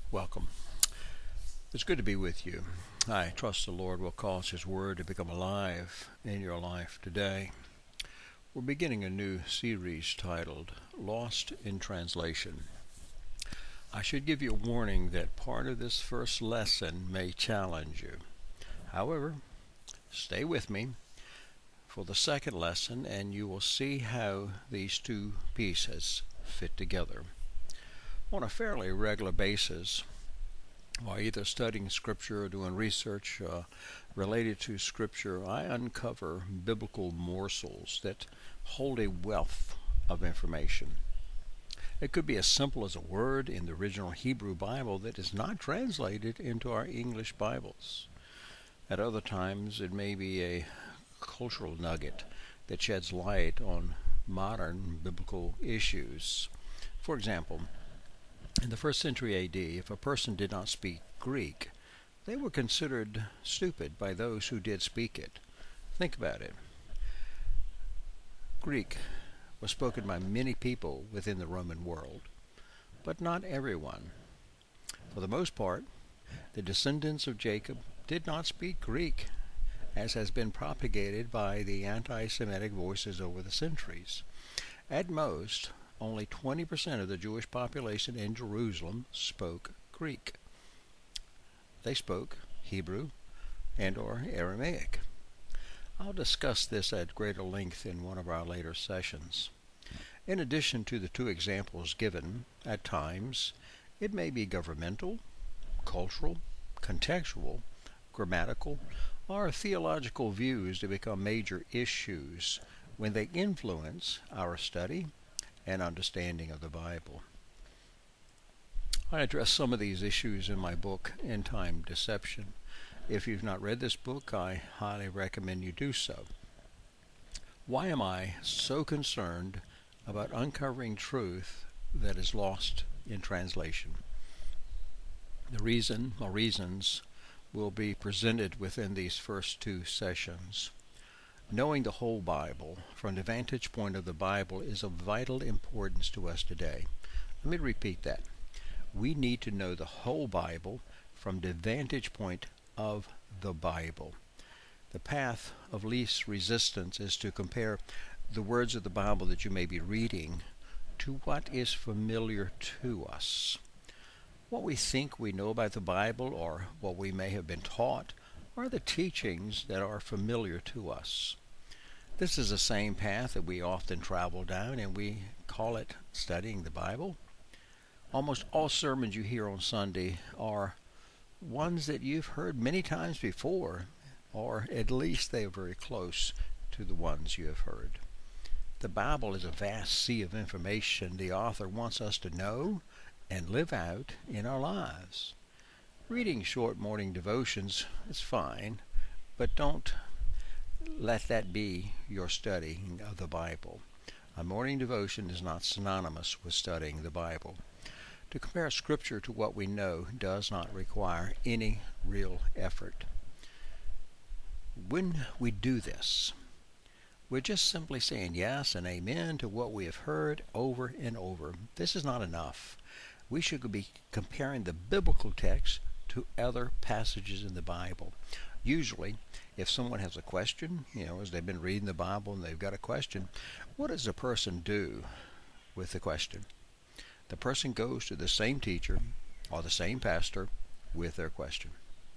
Welcome. It's good to be with you. I trust the Lord will cause His Word to become alive in your life today. We're beginning a new series titled Lost in Translation. I should give you a warning that part of this first lesson may challenge you. However, stay with me for the second lesson and you will see how these two pieces fit together. On a fairly regular basis, while either studying Scripture or doing research related to Scripture, I uncover biblical morsels that hold a wealth of information. It could be as simple as a word in the original Hebrew Bible that is not translated into our English Bibles. At other times, it may be a cultural nugget that sheds light on modern biblical issues. For example, in the 1st century A.D., if a person did not speak Greek, they were considered stupid by those who did speak it. Think about it. Greek was spoken by many people within the Roman world, but not everyone. For the most part, the descendants of Jacob did not speak Greek, as has been propagated by the anti-Semitic voices over the centuries. At most, only 20% of the Jewish population in Jerusalem spoke Greek. They spoke Hebrew and or Aramaic. I'll discuss this at greater length in one of our later sessions. In addition to the two examples given, at times, it may be governmental, cultural, contextual, grammatical, or theological views that become major issues when they influence our study and understanding of the Bible. I address some of these issues in my book, End Time Deception. If you've not read this book, I highly recommend you do so. Why am I so concerned about uncovering truth that is lost in translation? The reason or reasons will be presented within these first two sessions. Knowing the whole Bible from the vantage point of the Bible is of vital importance to us today. Let me repeat that. We need to know the whole Bible from the vantage point of the Bible. The path of least resistance is to compare the words of the Bible that you may be reading to what is familiar to us. What we think we know about the Bible, or what we may have been taught, are the teachings that are familiar to us. This is the same path that we often travel down, and we call it studying the Bible. Almost all sermons you hear on Sunday are ones that you've heard many times before, or at least they are very close to the ones you have heard. The Bible is a vast sea of information the author wants us to know and live out in our lives. Reading short morning devotions is fine, but don't let that be your studying of the Bible. A morning devotion is not synonymous with studying the Bible. To compare Scripture to what we know does not require any real effort. When we do this, we're just simply saying yes and amen to what we have heard over and over. This is not enough. We should be comparing the biblical text to other passages in the Bible. Usually, if someone has a question, as they've been reading the Bible and they've got a question, what does the person do with the question? The person goes to the same teacher or the same pastor with their question.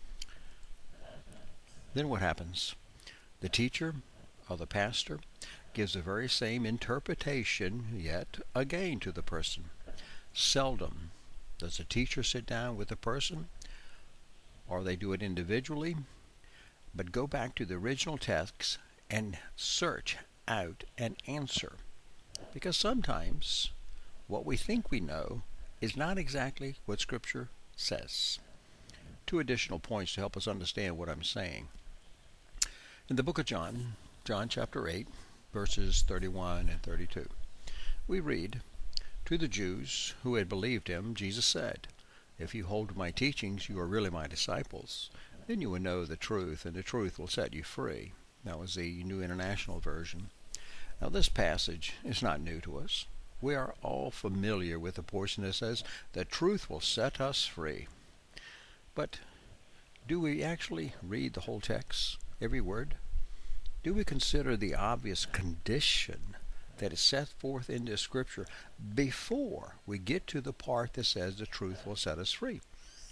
Then what happens? The teacher or the pastor gives the very same interpretation, yet again to the person. Seldom does the teacher sit down with the person, or they do it individually, but go back to the original text and search out an answer. Because sometimes what we think we know is not exactly what Scripture says. Two additional points to help us understand what I'm saying. In the book of John chapter 8, verses 31 and 32, we read, "To the Jews who had believed him, Jesus said, 'If you hold to my teachings, you are really my disciples. Then you will know the truth, and the truth will set you free.'" That was the New International Version. Now this passage is not new to us. We are all familiar with the portion that says, "The truth will set us free." But do we actually read the whole text, every word? Do we consider the obvious condition that is set forth in this scripture before we get to the part that says the truth will set us free?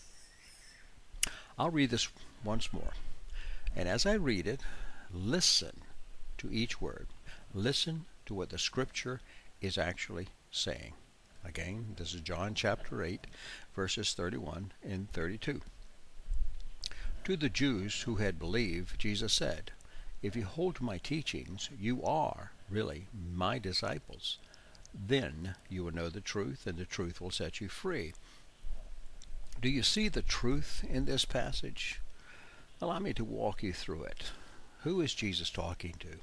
I'll read this once more. And as I read it, listen to each word. Listen to what the scripture is actually saying. Again, this is John chapter 8, verses 31 and 32. To the Jews who had believed, Jesus said, "If you hold to my teachings, you are really my disciples. Then you will know the truth, and the truth will set you free." Do you see the truth in this passage? Allow me to walk you through it. Who is Jesus talking to?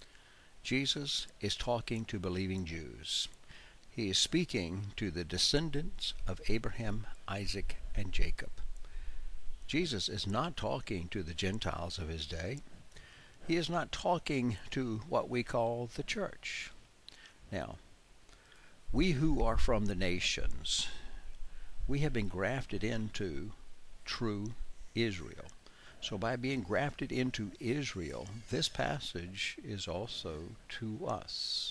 Jesus is talking to believing Jews. He is speaking to the descendants of Abraham, Isaac, and Jacob. Jesus is not talking to the Gentiles of his day. He is not talking to what we call the church. Now, we who are from the nations, we have been grafted into true Israel. So by being grafted into Israel, this passage is also to us.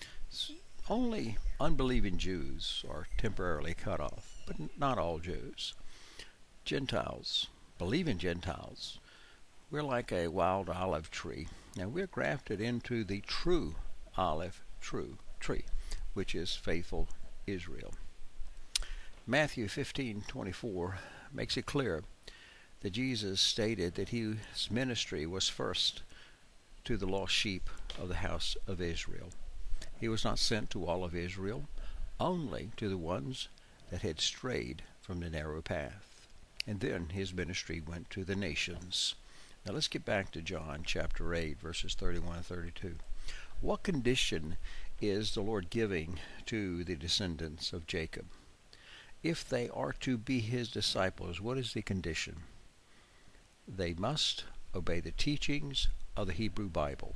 Only unbelieving Jews are temporarily cut off, but not all Jews. Gentiles, believing Gentiles, we're like a wild olive tree. Now we're grafted into the true olive tree, which is faithful Israel. Matthew 15:24 makes it clear that Jesus stated that his ministry was first to the lost sheep of the house of Israel. He was not sent to all of Israel, only to the ones that had strayed from the narrow path. And then his ministry went to the nations. Now let's get back to John chapter 8, verses 31 and 32. What condition is the Lord giving to the descendants of Jacob? If they are to be his disciples, what is the condition? They must obey the teachings of the Hebrew Bible.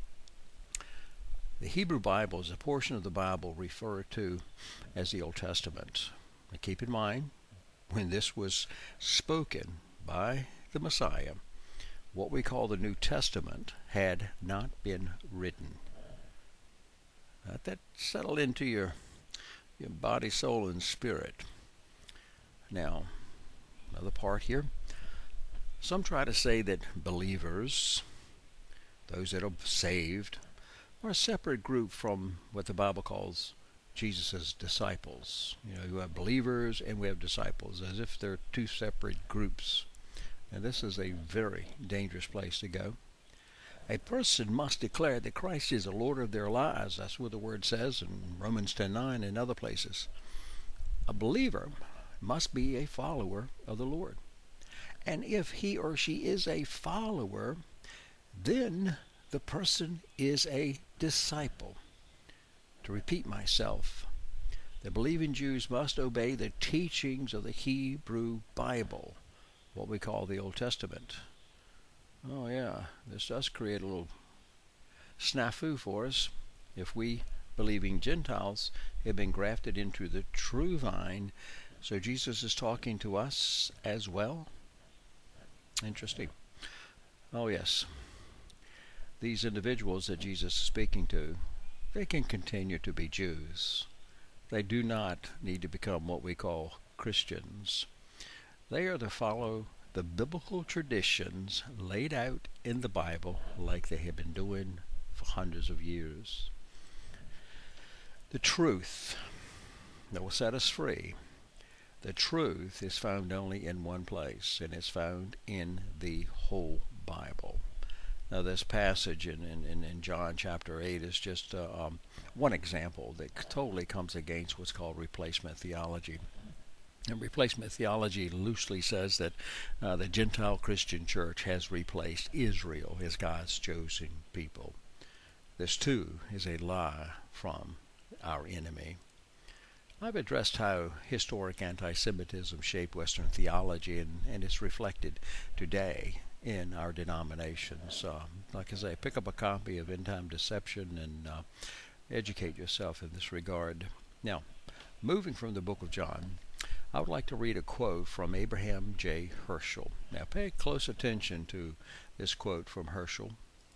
The Hebrew Bible is a portion of the Bible referred to as the Old Testament. Now keep in mind, when this was spoken by the Messiah, what we call the New Testament had not been written. Let that settle into your body, soul, and spirit. Now, another part here. Some try to say that believers, those that are saved, are a separate group from what the Bible calls Jesus' disciples. You have believers and we have disciples, as if they're two separate groups. Now, this is a very dangerous place to go. A person must declare that Christ is the Lord of their lives. That's what the Word says in Romans 10:9 and other places. A believer must be a follower of the Lord. And if he or she is a follower, then the person is a disciple. To repeat myself, the believing Jews must obey the teachings of the Hebrew Bible, what we call the Old Testament. Oh yeah, this does create a little snafu for us. If we, believing Gentiles, have been grafted into the true vine, so Jesus is talking to us as well. Interesting. Oh yes, these individuals that Jesus is speaking to, they can continue to be Jews. They do not need to become what we call Christians. They are to follow the biblical traditions laid out in the Bible like they have been doing for hundreds of years. The truth that will set us free, the truth is found only in one place, and it's found in the whole Bible. Now this passage in John chapter 8 is just one example that totally comes against what's called replacement theology. And replacement theology loosely says that the Gentile Christian church has replaced Israel as God's chosen people. This too is a lie from our enemy. I've addressed how historic anti-Semitism shaped Western theology, and it's reflected today in our denominations. Like I say, pick up a copy of End Time Deception and educate yourself in this regard. Now, moving from the book of John, I would like to read a quote from Abraham J. Herschel. Now, pay close attention to this quote from Herschel.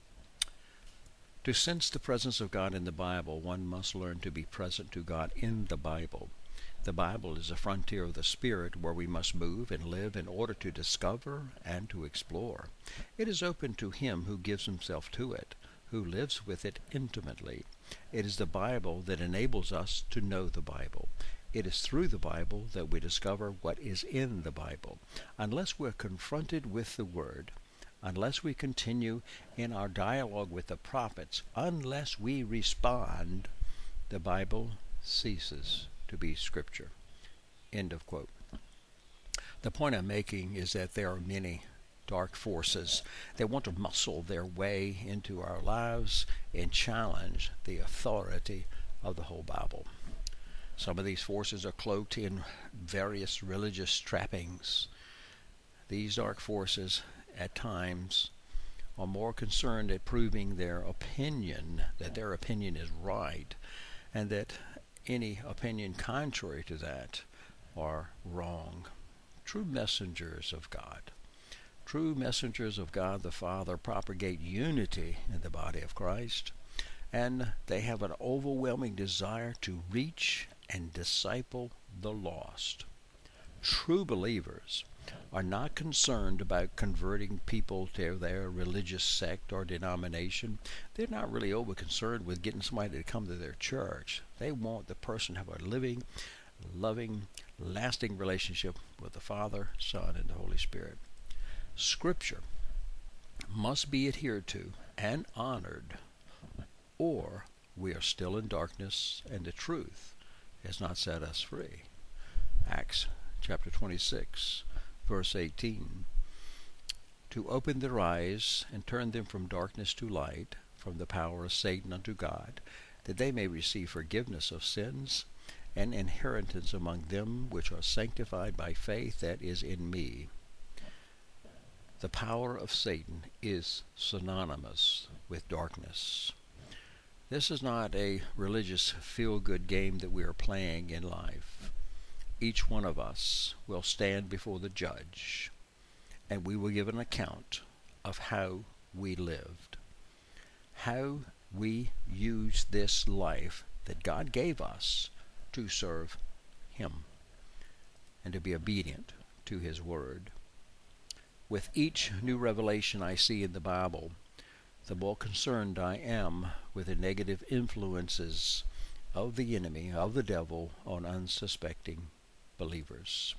To sense the presence of God in the Bible, one must learn to be present to God in the Bible. The Bible is a frontier of the Spirit where we must move and live in order to discover and to explore. It is open to him who gives himself to it, who lives with it intimately. It is the Bible that enables us to know the Bible. It is through the Bible that we discover what is in the Bible. Unless we're confronted with the Word, unless we continue in our dialogue with the prophets, unless we respond, the Bible ceases to be Scripture. End of quote. The point I'm making is that there are many dark forces that want to muscle their way into our lives and challenge the authority of the whole Bible. Some of these forces are cloaked in various religious trappings. These dark forces at times are more concerned at proving their opinion, that their opinion is right, and that any opinion contrary to that are wrong. True messengers of God the Father propagate unity in the body of Christ, and they have an overwhelming desire to reach and disciple the lost. True believers are not concerned about converting people to their religious sect or denomination. They're not really over concerned with getting somebody to come to their church. They want the person to have a living, loving, lasting relationship with the Father, Son, and the Holy Spirit. Scripture must be adhered to and honored, or we are still in darkness and the truth has not set us free. Acts chapter 26, verse 18. To open their eyes and turn them from darkness to light, from the power of Satan unto God, that they may receive forgiveness of sins and inheritance among them which are sanctified by faith that is in me. The power of Satan is synonymous with darkness. This is not a religious feel-good game that we are playing in life. Each one of us will stand before the judge, and we will give an account of how we lived, how we used this life that God gave us to serve Him and to be obedient to His Word. With each new revelation I see in the Bible, the more concerned I am with the negative influences of the enemy, of the devil, on unsuspecting believers.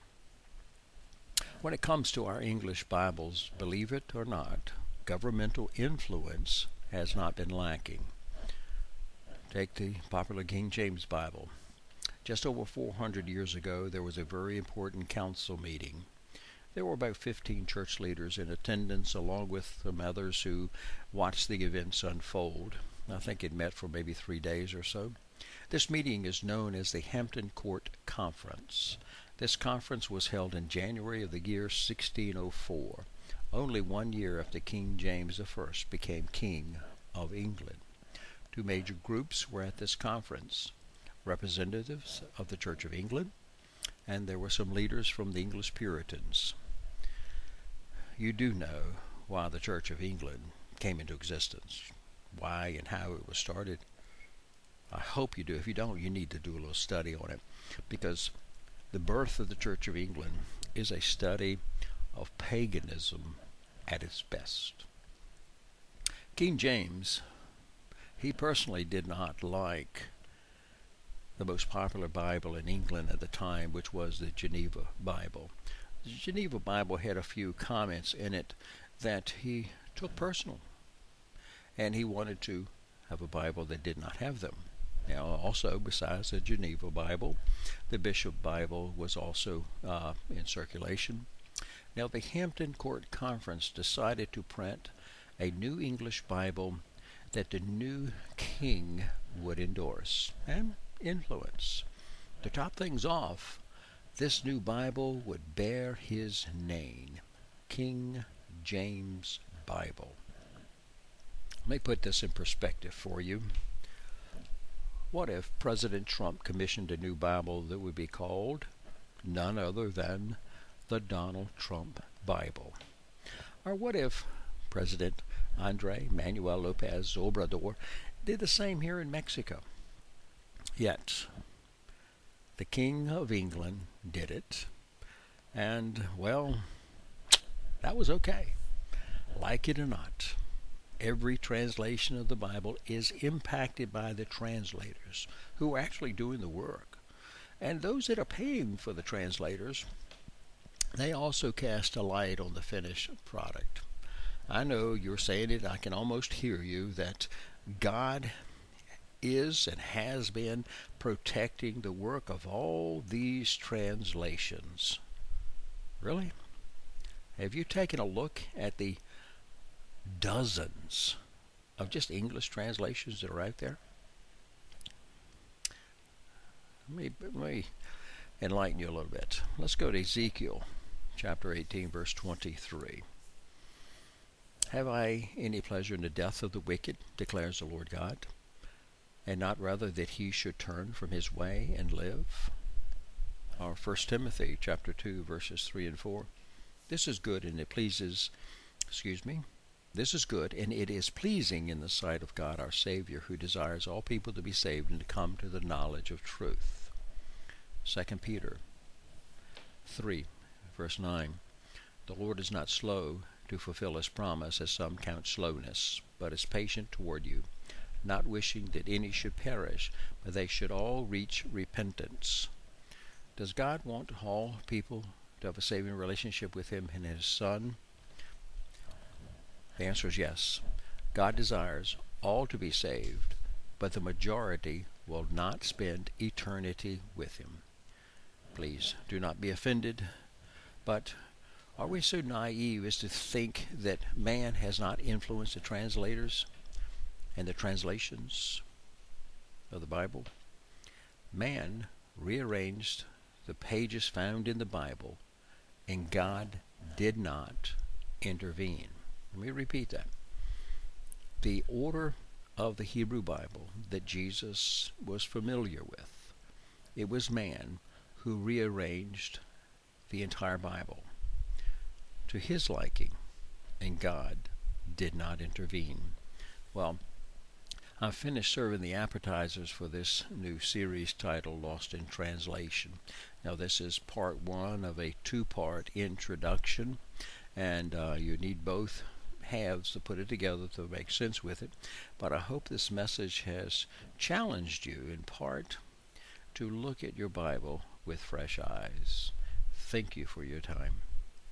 When it comes to our English Bibles, believe it or not, governmental influence has not been lacking. Take the popular King James Bible. Just over 400 years ago, there was a very important council meeting. There were about 15 church leaders in attendance, along with some others who watched the events unfold. I think it met for maybe 3 days or so. This meeting is known as the Hampton Court Conference. This conference was held in January of the year 1604, only 1 year after King James I became King of England. Two major groups were at this conference: representatives of the Church of England, and there were some leaders from the English Puritans. You do know why the Church of England came into existence, why and how it was started. I hope you do. If you don't, you need to do a little study on it, because the birth of the Church of England is a study of paganism at its best. King James, he personally did not like the most popular Bible in England at the time, which was the Geneva Bible. The Geneva Bible had a few comments in it that he took personal, and he wanted to have a Bible that did not have them. Now, also, besides the Geneva Bible, the Bishop Bible was also in circulation. Now, the Hampton Court Conference decided to print a new English Bible that the new king would endorse and influence. To top things off, this new Bible would bear his name, King James Bible. Let me put this in perspective for you. What if President Trump commissioned a new Bible that would be called none other than the Donald Trump Bible? Or what if President Andrés Manuel López Obrador did the same here in Mexico? Yet, the King of England did it, and, well, that was okay. Like it or not, every translation of the Bible is impacted by the translators who are actually doing the work. And those that are paying for the translators, they also cast a light on the finished product. I know you're saying it, I can almost hear you, that God is and has been protecting the work of all these translations. Really? Have you taken a look at the dozens of just English translations that are out there? Let me enlighten you a little bit. Let's go to Ezekiel chapter 18, verse 23. Have I any pleasure in the death of the wicked, declares the Lord God, and not rather that he should turn from his way and live? Or 1 Timothy chapter 2, verses 3 and 4. This is good and it pleases, this is good and it is pleasing in the sight of God our Savior, who desires all people to be saved and to come to the knowledge of truth. 2 Peter 3, verse 9. The Lord is not slow to fulfill his promise, as some count slowness, but is patient toward you, not wishing that any should perish, but they should all reach repentance. Does God want all people to have a saving relationship with him and his Son? The answer is yes. God desires all to be saved, but the majority will not spend eternity with him. Please do not be offended, but are we so naive as to think that man has not influenced the translators and the translations of the Bible? Man rearranged the pages found in the Bible, and God did not intervene. Let me repeat that. The order of the Hebrew Bible that Jesus was familiar with, it was man who rearranged the entire Bible to his liking, and God did not intervene. Well, I've finished serving the appetizers for this new series titled Lost in Translation. Now, this is part one of a two-part introduction, and you need both halves to put it together to make sense with it. But I hope this message has challenged you in part to look at your Bible with fresh eyes. Thank you for your time.